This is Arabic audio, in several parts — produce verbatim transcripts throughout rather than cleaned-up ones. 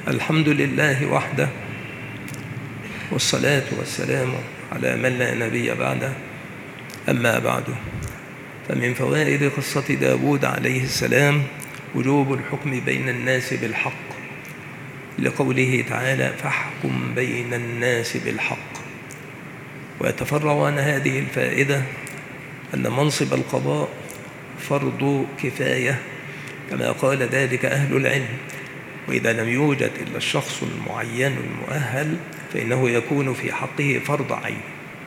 الحمد لله وحده، والصلاة والسلام على من لا نبي بعده. أما بعد، فمن فوائد قصة داود عليه السلام وجوب الحكم بين الناس بالحق، لقوله تعالى: فاحكم بين الناس بالحق. ويتفرع عن هذه الفائدة أن منصب القضاء فرض كفاية، كما قال ذلك أهل العلم، وإذا لم يوجد إلا الشخص المعين المؤهل فإنه يكون في حقه فرض عين.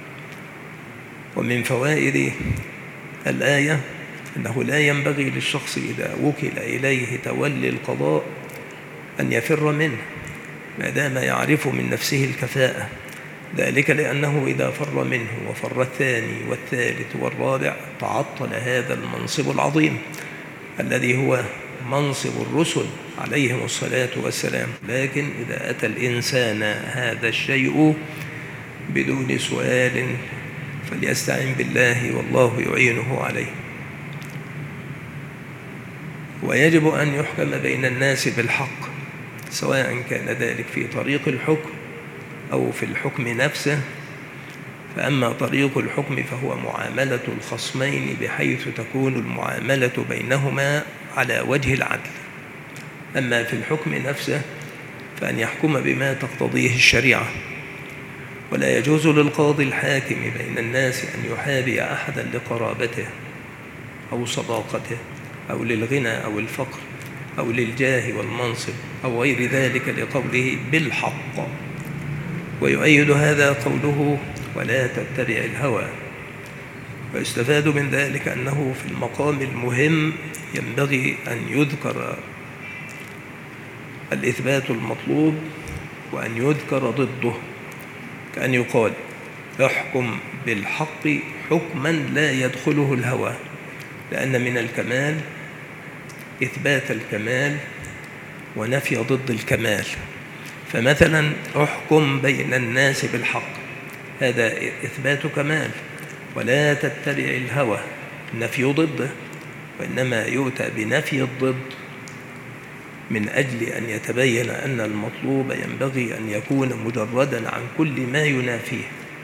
ومن فوائد الآية أنه لا ينبغي للشخص إذا وكل إليه تولي القضاء أن يفر منه ما دام يعرف من نفسه الكفاءة، ذلك لأنه إذا فر منه وفر الثاني والثالث والرابع تعطل هذا المنصب العظيم الذي هو منصب الرسل عليهم الصلاة والسلام. لكن إذا أتى الإنسان هذا الشيء بدون سؤال فليستعن بالله والله يعينه عليه. ويجب أن يحكم بين الناس بالحق، سواء كان ذلك في طريق الحكم أو في الحكم نفسه. فأما طريق الحكم فهو معاملة الخصمين بحيث تكون المعاملة بينهما على وجه العدل. أما في الحكم نفسه فأن يحكم بما تقتضيه الشريعة، ولا يجوز للقاضي الحاكم بين الناس أن يحابي أحدا لقرابته أو صداقته أو للغنى أو الفقر أو للجاه والمنصب أو غير ذلك، لقوله بالحق. ويؤيد هذا قوله: ولا تتبع الهوى. ويستفاد من ذلك أنه في المقام المهم ينبغي أن يذكر الإثبات المطلوب وأن يذكر ضده، كأن يقال: احكم بالحق حكما لا يدخله الهوى، لأن من الكمال إثبات الكمال ونفي ضد الكمال. فمثلا احكم بين الناس بالحق، هذا إثبات كمال. ولا تتبع الهوى نفي ضده، وإنما يؤتى بنفي الضد من أجل أن يتبين أن المطلوب ينبغي أن يكون مجردا عن كل ما ينافيه.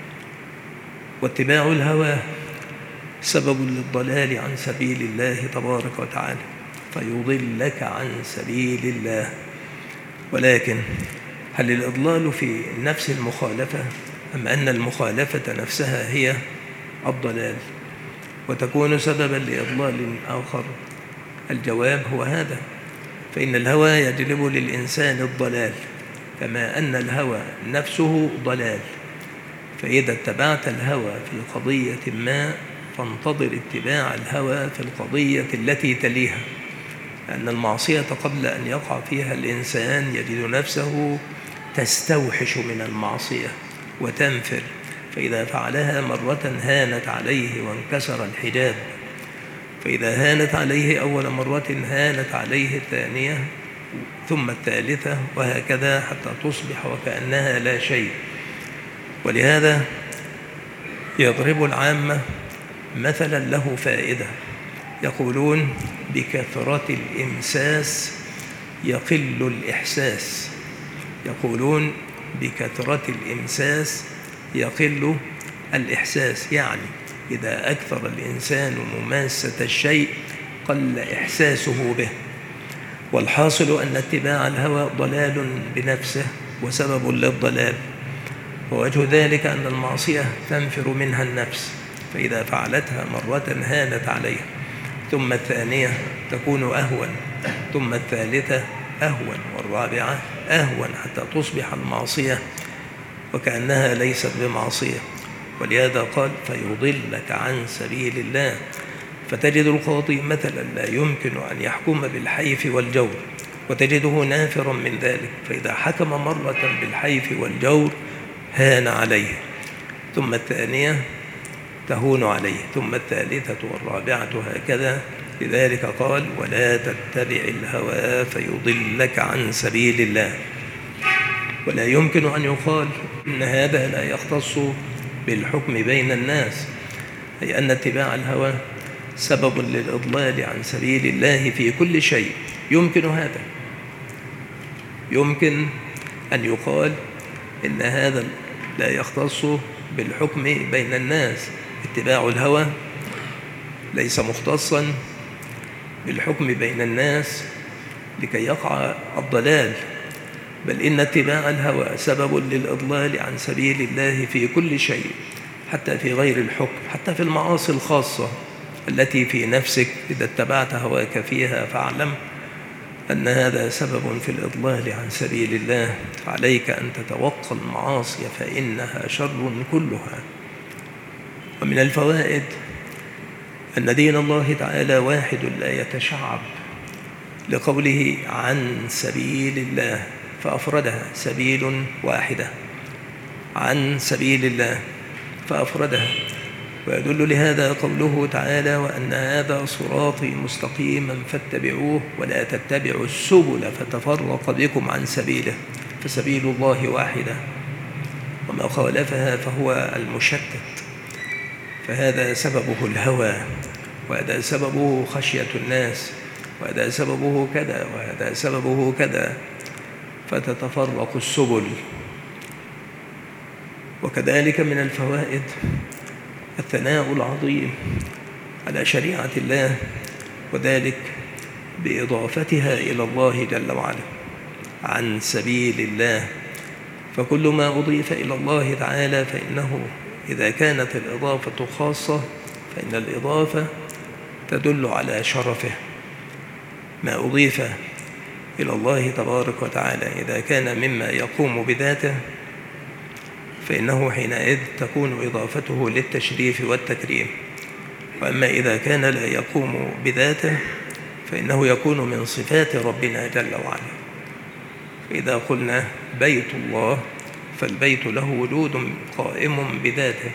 واتباع الهوى سبب للضلال عن سبيل الله تبارك وتعالى، فيضلك عن سبيل الله. ولكن هل الإضلال في نفس المخالفة، أم أن المخالفة نفسها هي الضلال وتكون سببا لإضلال آخر؟ الجواب هو هذا، فإن الهوى يجلب للإنسان الضلال، كما أن الهوى نفسه ضلال. فإذا اتبعت الهوى في قضية ما فانتظر اتباع الهوى في القضية التي تليها، لأن المعصية قبل أن يقع فيها الإنسان يجد نفسه تستوحش من المعصية وتنفر، فإذا فعلها مرة هانت عليه وانكسر الحجاب، فإذا هانت عليه أول مرة هانت عليه الثانية ثم الثالثة، وهكذا حتى تصبح وكأنها لا شيء. ولهذا يضرب العامة مثلا له فائدة، يقولون: بكثرة الإمساس يقل الإحساس. يقولون بكثرة الإمساس يقل الإحساس، يعني إذا أكثر الإنسان مماسة الشيء قل إحساسه به. والحاصل أن اتباع الهوى ضلال بنفسه وسبب للضلال. ووجه ذلك أن المعصية تنفر منها النفس، فإذا فعلتها مرة هانت عليها، ثم الثانية تكون أهون، ثم الثالثة أهون، والرابعة أهون، حتى تصبح المعصية وكأنها ليست بمعصية. ولهذا قال: فيضلك عن سبيل الله. فتجد القاضي مثلا لا يمكن أن يحكم بالحيف والجور، وتجده نافرا من ذلك، فإذا حكم مرة بالحيف والجور هان عليه، ثم الثانية تهون عليه، ثم الثالثة والرابعة، هكذا. لذلك قال: ولا تتبع الهوى فيضلك عن سبيل الله. ولا يمكن أن يقال إن هذا لا يختص بالحكم بين الناس، أي أن اتباع الهوى سبب للإضلال عن سبيل الله في كل شيء. يمكن هذا يمكن أن يقال إن هذا لا يختص بالحكم بين الناس. اتباع الهوى ليس مختصا بالحكم بين الناس لكي يقع الضلال، بل إن اتباع الهوى سبب للإضلال عن سبيل الله في كل شيء، حتى في غير الحكم، حتى في المعاصي الخاصة التي في نفسك إذا اتبعت هواك فيها فاعلم أن هذا سبب في الإضلال عن سبيل الله. عليك أن تتوقى المعاصي فإنها شر كلها. ومن الفوائد أن دين الله تعالى واحد لا يتشعب، لقوله عن سبيل الله فأفردها، سبيل واحدة، عن سبيل الله فأفردها. ويدل لهذا قوله تعالى وأن هذا صراطي مستقيما فاتبعوه ولا تتبعوا السبل فتفرق بكم عن سبيله، فسبيل الله واحدة، وما خالفها فهو المشتت. فهذا سببه الهوى، وهذا سببه خشية الناس، وهذا سببه كذا، وهذا سببه كذا، فتتفرق السبل. وكذلك من الفوائد الثناء العظيم على شريعة الله، وذلك بإضافتها إلى الله جل وعلا عن سبيل الله. فكل ما أضيف إلى الله تعالى فإنه إذا كانت الإضافة خاصة فإن الإضافة تدل على شرفه. ما أضيف إلى الله تبارك وتعالى إذا كان مما يقوم بذاته فإنه حينئذ تكون إضافته للتشريف والتكريم. وأما إذا كان لا يقوم بذاته فإنه يكون من صفات ربنا جل وعلا. إذا قلنا بيت الله فالبيت له وجود قائم بذاته،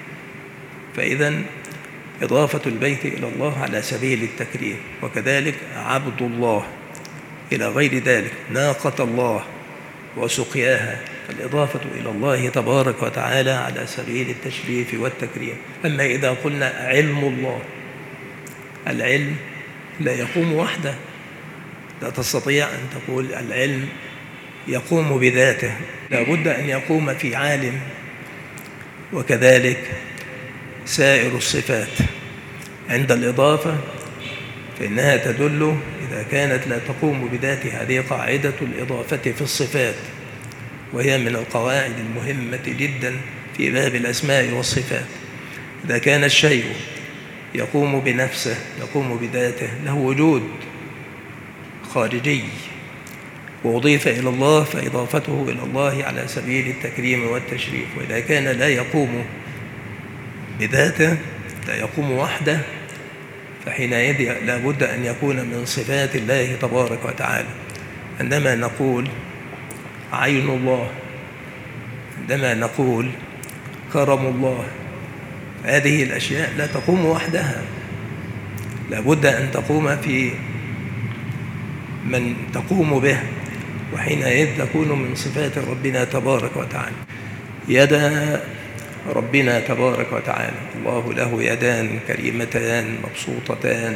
فإذا إضافة البيت إلى الله على سبيل التكريم. وكذلك عبد الله إلى غير ذلك، ناقة الله وسقياها، فالإضافة إلى الله تبارك وتعالى على سبيل التشريف والتكريم. أما إذا قلنا علم الله، العلم لا يقوم وحده، لا تستطيع أن تقول العلم يقوم بذاته، لا بد أن يقوم في عالم. وكذلك سائر الصفات عند الإضافة فإنها تدل إذا كانت لا تقوم بذاتها. هذه قاعدة الإضافة في الصفات، وهي من القواعد المهمة جدا في باب الأسماء والصفات. إذا كان الشيء يقوم بنفسه، يقوم بذاته، له وجود خارجي، وأضيف إلى الله فإضافته إلى الله على سبيل التكريم والتشريف. وإذا كان لا يقوم بذاته، لا يقوم وحده، فحينئذ لا بد أن يكون من صفات الله تبارك وتعالى. عندما نقول عين الله، عندما نقول كرم الله، هذه الأشياء لا تقوم وحدها، لا بد أن تقوم في من تقوم به، وحينئذ تكون من صفات ربنا تبارك وتعالى. يدا ربنا تبارك وتعالى، الله له يدان كريمتان مبسوطتان.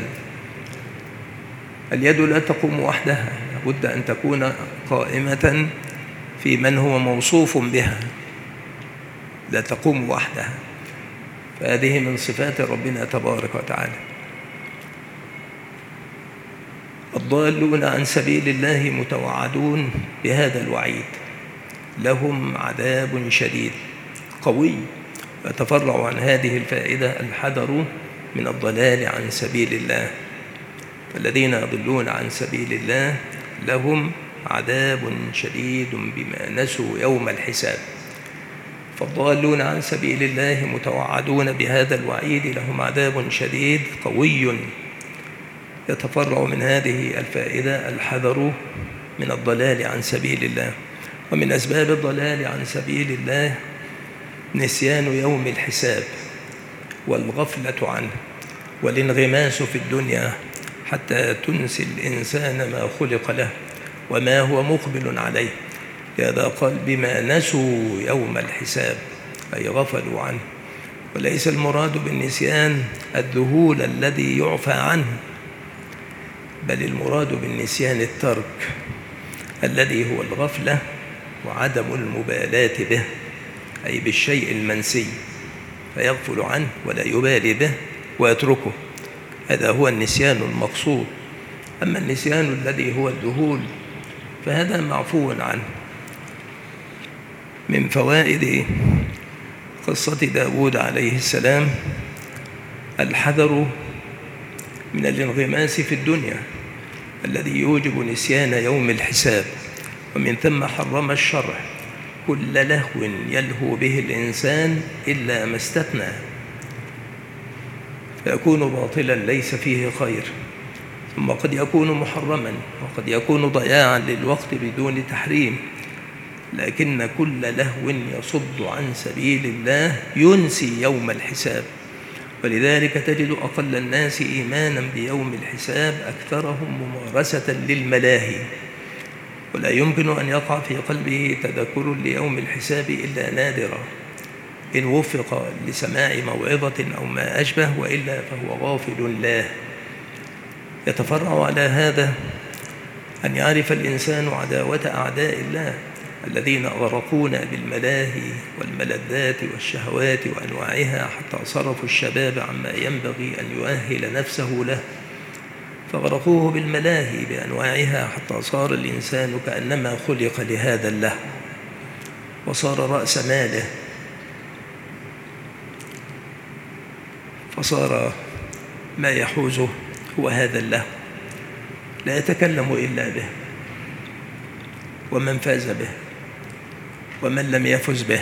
اليد لا تقوم وحدها، لابد أن تكون قائمة في من هو موصوف بها، لا تقوم وحدها، فهذه من صفات ربنا تبارك وتعالى. الضالون عن سبيل الله متوعدون بهذا الوعيد، لهم عذاب شديد قوي. يتفرع عن هذه الفائدة الحذر من الضلال عن سبيل الله. فالذين يضلون عن سبيل الله لهم عذاب شديد بما نسوا يوم الحساب. فالضالون عن سبيل الله متوعدون بهذا الوعيد، لهم عذاب شديد قوي. يتفرع من هذه الفائدة الحذر من الضلال عن سبيل الله. ومن أسباب الضلال عن سبيل الله نسيان يوم الحساب والغفلة عنه والانغماس في الدنيا حتى تنسي الإنسان ما خلق له وما هو مقبل عليه. لهذا قال بما نسوا يوم الحساب، أي غفلوا عنه. وليس المراد بالنسيان الذهول الذي يعفى عنه، بل المراد بالنسيان الترك، الذي هو الغفلة وعدم المبالاة به، أي بالشيء المنسي، فيغفل عنه ولا يبالي به ويتركه. هذا هو النسيان المقصود. أما النسيان الذي هو الذهول فهذا معفو عنه. من فوائد قصة داود عليه السلام الحذر من الانغماس في الدنيا الذي يوجب نسيان يوم الحساب، ومن ثم حرم الشرع كل لهو يلهو به الإنسان إلا ما استثنى، فيكون باطلا ليس فيه خير، ثم قد يكون محرما وقد يكون ضياعا للوقت بدون تحريم، لكن كل لهو يصد عن سبيل الله ينسي يوم الحساب. ولذلك تجد أقل الناس إيمانا بيوم الحساب أكثرهم ممارسة للملاهي، ولا يمكن أن يقع في قلبه تذكر ليوم الحساب إلا نادرا إن وفق لسماع موعظة أو ما أشبه، وإلا فهو غافل له. يتفرع على هذا أن يعرف الإنسان عداوة أعداء الله الذين أغرقونا بالملاهي والملذات والشهوات وأنواعها حتى صرفوا الشباب عما ينبغي أن يؤهل نفسه له، فغرقوه بالملاهي بأنواعها حتى صار الإنسان كأنما خلق لهذا اللهو، وصار رأس ماله، فصار ما يحوزه هو هذا اللهو، لا يتكلم إلا به، ومن فاز به ومن لم يفز به.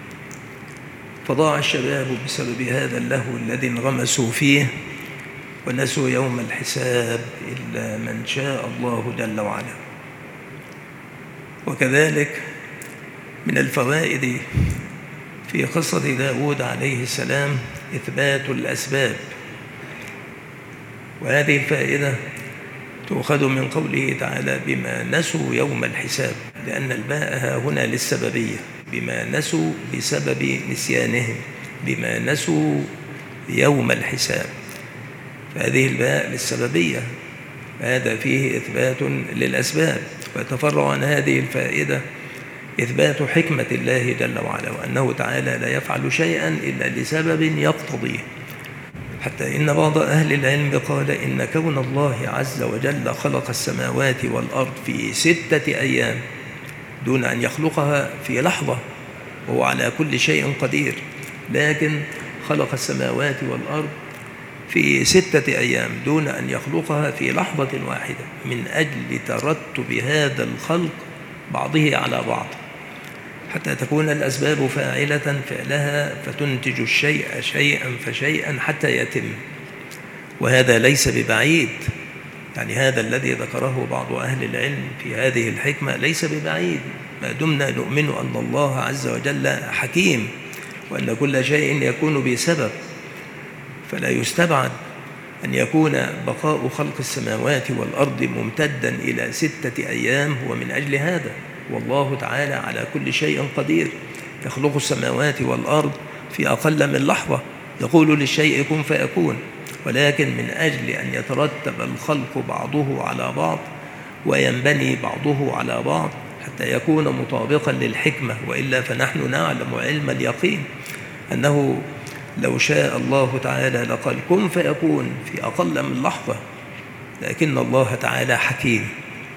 فضاع الشباب بسبب هذا اللهو الذي انغمسوا فيه، ونسوا يوم الحساب إلا من شاء الله جل وعلا. وكذلك من الفوائد في قصة داود عليه السلام إثبات الأسباب، وهذه الفائدة تؤخذ من قوله تعالى بما نسوا يوم الحساب، لأن الباء هنا للسببية، بما نسوا بسبب نسيانهم، بما نسوا يوم الحساب، فهذه الباء للسببية، هذا فيه إثبات للأسباب. ويتفرع عن هذه الفائدة إثبات حكمة الله جل وعلا، وأنه تعالى لا يفعل شيئا إلا لسبب يقتضيه، حتى إن بعض أهل العلم قال إن كون الله عز وجل خلق السماوات والأرض في ستة أيام دون أن يخلقها في لحظة، وهو على كل شيء قدير، لكن خلق السماوات والأرض في ستة أيام دون أن يخلقها في لحظة واحدة من أجل ترتب هذا الخلق بعضه على بعض، حتى تكون الأسباب فاعلة فعلها فتنتج الشيء شيئا فشيئا حتى يتم. وهذا ليس ببعيد، يعني هذا الذي ذكره بعض أهل العلم في هذه الحكمة ليس ببعيد، ما دمنا نؤمن أن الله عز وجل حكيم، وأن كل شيء يكون بسبب، فلا يستبعد أن يكون بقاء خلق السماوات والأرض ممتدا إلى ستة أيام هو من أجل هذا، والله تعالى على كل شيء قدير، يخلق السماوات والأرض في أقل من لحظة، يقول للشيء كن فيكون، ولكن من أجل أن يترتب الخلق بعضه على بعض وينبني بعضه على بعض حتى يكون مطابقا للحكمة، وإلا فنحن نعلم علم اليقين أنه لو شاء الله تعالى لقال كن فيكون في أقل من لحظة، لكن الله تعالى حكيم.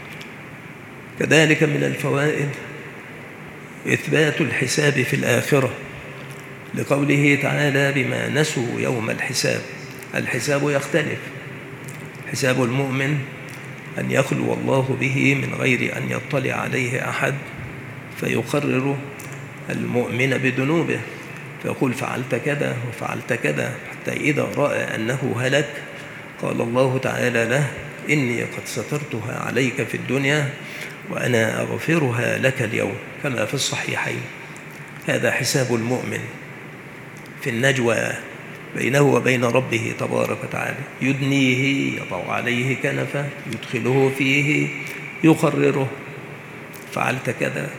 كذلك من الفوائد إثبات الحساب في الآخرة، لقوله تعالى بما نسوا يوم الحساب. الحساب يختلف، حساب المؤمن أن يخلو الله به من غير أن يطلع عليه أحد، فيقرر المؤمن بذنوبه فيقول فعلت كذا وفعلت كذا، حتى إذا رأى أنه هلك قال الله تعالى له إني قد سترتها عليك في الدنيا وأنا أغفرها لك اليوم، كما في الصحيحين. هذا حساب المؤمن في النجوى بينه وبين ربه تبارك وتعالى، يدنيه، يضع عليه كنفه، يدخله فيه، يقرره فعلت كذا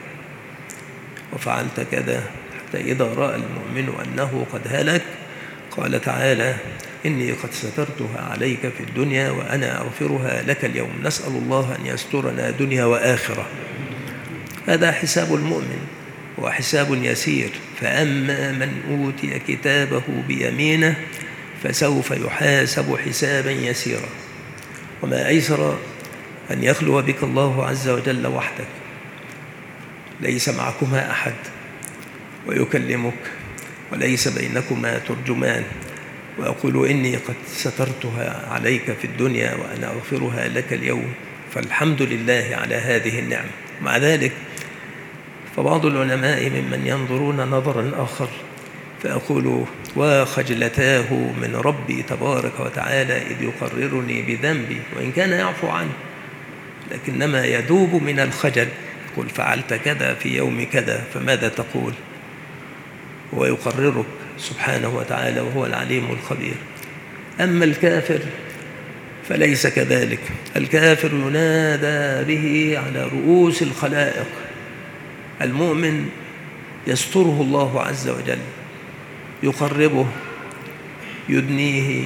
وفعلت كذا، حتى إذا رأى المؤمن أنه قد هلك قال تعالى إني قد سترتها عليك في الدنيا وأنا أغفرها لك اليوم. نسأل الله أن يسترنا دنيا وآخرة. هذا حساب المؤمن وحساب يسير. فأما من أوتي كتابه بيمينه فسوف يحاسب حسابا يسيرا. وما أيسر أن يخلو بك الله عز وجل وحدك، ليس معكما أحد ويكلمك وليس بينكما ترجمان، وأقول إني قد سترتها عليك في الدنيا وأنا أغفرها لك اليوم. فالحمد لله على هذه النعمة. مع ذلك فبعض العلماء ممن ينظرون نظرا آخر، فأقول وخجلتاه من ربي تبارك وتعالى إذ يقررني بذنبي، وإن كان يعفو عنه لكنما يذوب من الخجل. قل فعلت كذا في يوم كذا، فماذا تقول؟ هو يقررك سبحانه وتعالى وهو العليم الخبير. أما الكافر فليس كذلك. الكافر ينادى به على رؤوس الخلائق. المؤمن يستره الله عز وجل، يقربه، يدنيه،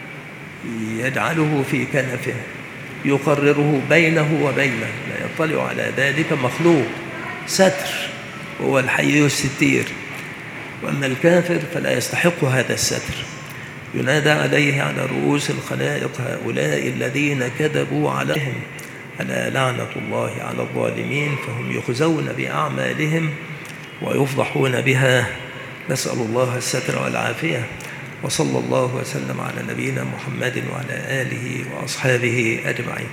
يجعله في كنفه، يقرره بينه وبينه، لا يطلع على ذلك مخلوق، ستر، وهو الحي الستير. وأما الكافر فلا يستحق هذا الستر. ينادى عليه على رؤوس الخلائق هؤلاء الذين كذبوا عليهم، ألا لعنة الله على الظالمين، فهم يخزون بأعمالهم ويفضحون بها. نسأل الله الستر والعافية. وصلى الله وسلم على نبينا محمد وعلى آله وأصحابه أجمعين.